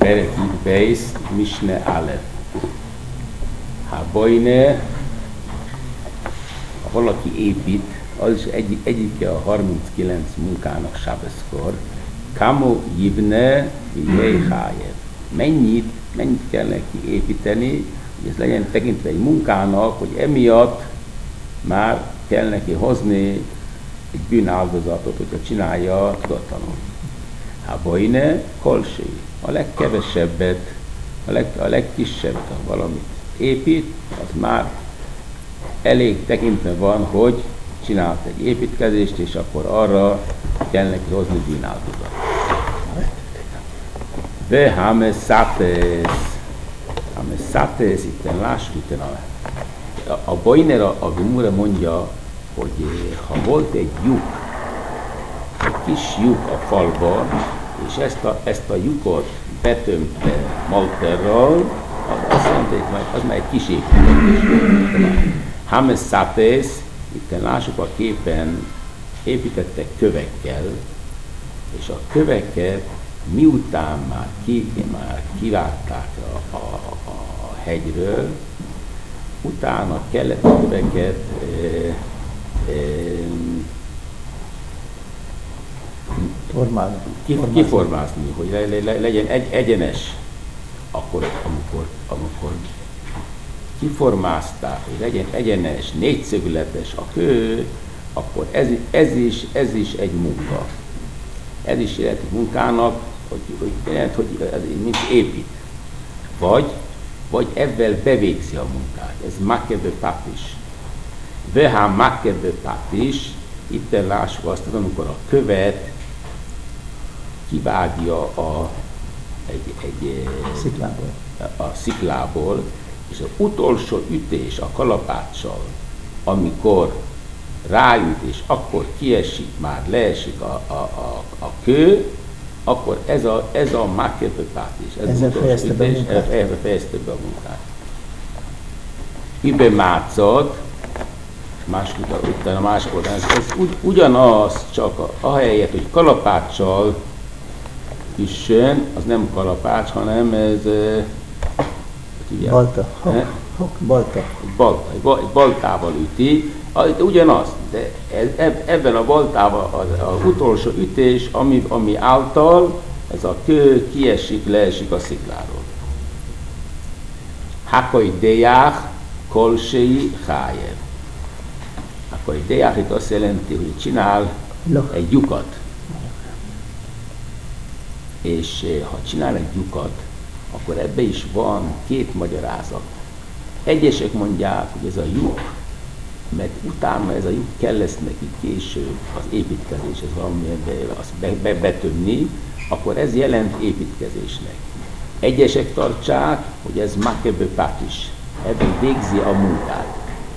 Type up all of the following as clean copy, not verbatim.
Perek Yud Beis, Misne Aleph. Boine, ha valaki épít, az is egyike a 39 munkának Sábeszkor. Kamo Yibne Jeihájev. Mennyit kell neki építeni, hogy ez legyen tekintve egy munkának, hogy emiatt már kell neki hozni egy bűnáldozatot, hogyha csinálja tudatlanul. Boine kolsé, a legkevesebbet, a legkisebbet, ha valamit épít, az már elég tekintve van, hogy csinált egy építkezést, és akkor arra kell neki hozni bűnáldozatot. De Hameszátész, itten lássuk, itten a Boinera, a Gemura mondja, hogy ha volt egy lyuk, egy kis lyuk a falba, és ezt a lyukot betömte malterral, azt jelenti, hogy az már egy kis építetés. Hameszátész, itten lássuk a képen, építettek kövekkel, és a köveket miután már kivágták a hegyről, utána kellett a köveket kiformázni, hogy legyen egyenes. Akkor, amikor kiformázták, hogy legyen egyenes, négyszögletes a kő, akkor ez is egy munka. Ez is jelenti munkának, hogy ez mint épít. Vagy ebben bevégzi a munkát. Ez makebe patis. Vehá makebe patis, itt lássuk azt, amikor a követ kivágja a sziklából, és az utolsó ütés a kalapáccsal, amikor ráüt, és akkor kiesik, már leesik a kő, akkor ez a makebepátis, ezzel fejezte be a munkát. Ibe mátszad, utána másik oldalán, ez ugyanaz, csak ahelyett, hogy kalapáccsal üssön, az nem kalapács, hanem ez balta. Baltával üti, ugyanaz, de ebben a baltával az utolsó ütés, ami által ez a kő kiesik, leesik a szikláról. Hakai deják, kolsei hájev. Hakai deják itt azt jelenti, hogy csinál egy lyukat. És ha csinál egy lyukat, akkor ebbe is van két magyarázat. Egyesek mondják, hogy ez a lyuk, mert utána ez a lyuk kell lesz neki később az építkezéshez valamilyen azt betömni, akkor ez jelent építkezésnek. Egyesek tartsák, hogy ez makebepátis, ebben végzi a munkát.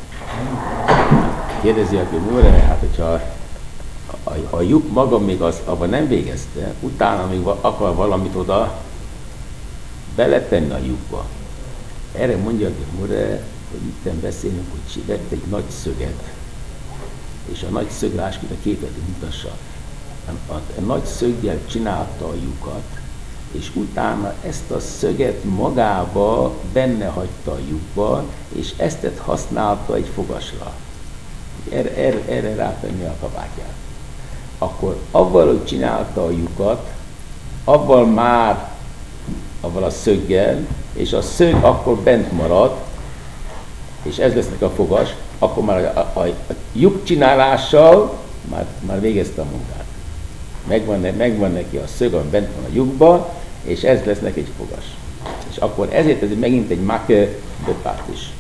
Kérdezi a Gemura, hát hogyha a lyuk maga még abban nem végezte, utána még akar valamit oda beletenni a lyukba. Erre mondja a Gemura, hogy itten beszélünk, hogy vett egy nagy szöget, és a nagy szög, lássuk, a képet mutassa. A nagy szöggel csinálta a lyukat, és utána ezt a szöget magába benne hagyta a lyukba, és ezt használta egy fogasra. Erre rátenni a kabátját. Akkor avval, hogy csinálta a lyukat, avval a szöggel, és a szög akkor bent marad, és ez lesznek a fogas, akkor már a lyuk csinálással már végezte a munkát. Megvan neki a szög, ami bent van a lyukban, és ez lesz neki egy fogas. És akkor ezért ez megint egy makebepátis.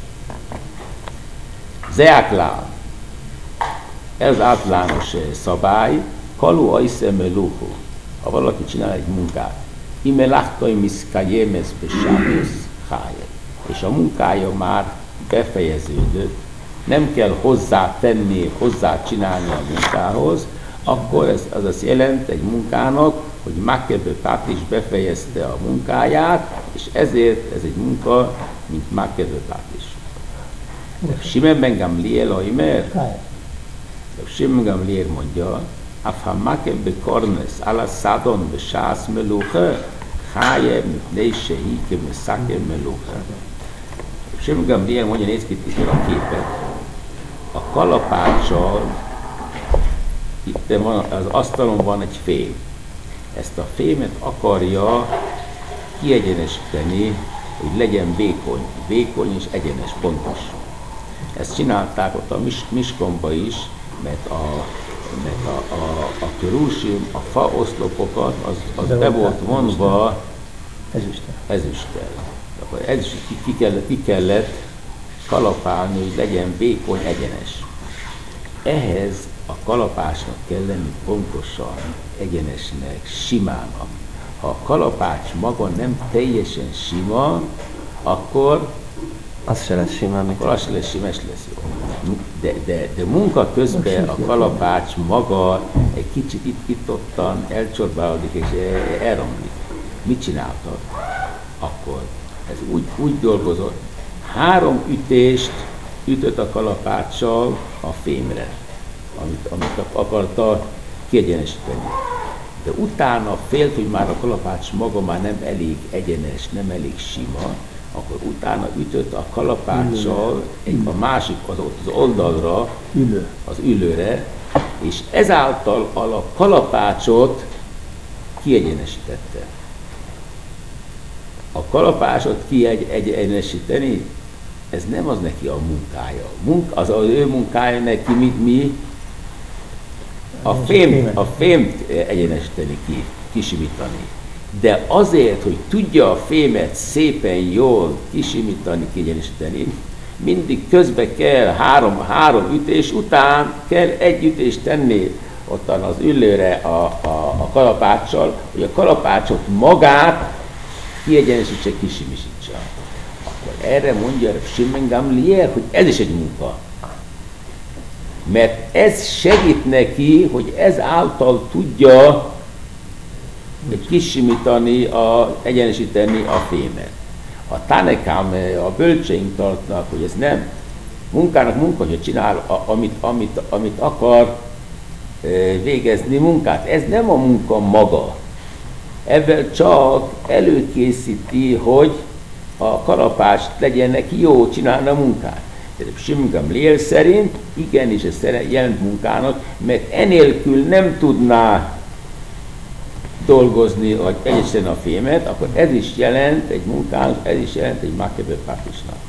Zeáklán. Ez az általános szabály. Kalu aiszemölúhu. Ha valaki csinál egy munkát. Ime lachtai miszkajemes besámész hájel. És a munkája már befejeződött. Nem kell hozzá csinálni a munkához, akkor az azt jelent egy munkának, hogy makebepátis befejezte a munkáját, és ezért ez egy munka, mint makebepátis. Shimon ben Gamliel oimer, Shimon Gamliel mondja, Afha makebekornes ala szádon besász melúche, Hájem, ne is se híkem, szakem, melókám. Shimon Gamliel mondja, nézd ki a képet. A kalapáccsal, itt van, az asztalon van egy fém. Ezt a fémet akarja kiegyenesíteni, hogy legyen vékony és egyenes, pontos. Ezt csinálták ott a Miskonba is, mert a kerusim, a faoszlopokat, az be volt vonva ezüsttel. Akkor ezüst ki kellett kalapálni, hogy legyen vékony, egyenes. Ehhez a kalapácsnak kell lenni pontosan, egyenesnek, simának. Ha a kalapács maga nem teljesen sima, akkor az se lesz sima, az se lesz sima, és lesz jó. De munka közben a kalapács maga egy kicsit itt-ottan elcsorbálódik és elromlik. Mit csináltak? Akkor ez úgy dolgozott. 3 ütést ütött a kalapáccsal a fémre, amit akarta kiegyenesíteni. De utána félt, hogy már a kalapács maga már nem elég egyenes, nem elég sima, akkor utána ütött a kalapáccsal a másik, az oldalra, az ülőre, és ezáltal a kalapácsot kiegyenesítette. A kalapácsot kiegyenesíteni, ez nem az neki a munkája. Az ő munkája neki mi? A fémt egyenesíteni, kisimítani. De azért, hogy tudja a fémet szépen jól kisimítani, kiegyenesíteni, mindig közbe kell 3 ütés után kell 1 ütést tenni ottan az ülőre a kalapáccsal, hogy a kalapácsot magát kiegyenesítse, kisimítsa. Akkor erre mondja Shimon Gamliel, hogy ez is egy munka. Mert ez segít neki, hogy ezáltal tudja kisimítani, egyenesíteni a fémet. A Tanekám, a bölcseink tartnak, hogy ez nem munka, hogy csinál, amit akar végezni munkát. Ez nem a munka maga. Ezzel csak előkészíti, hogy a kalapács legyen neki jó, csinálna munkát. Shimon Gamliel szerint igenis ez jelent munkának, mert enélkül nem tudná dolgozni, vagy egyenesen a fémet, akkor ez is jelent egy munkának, ez is jelent egy Makebe Pátisnak.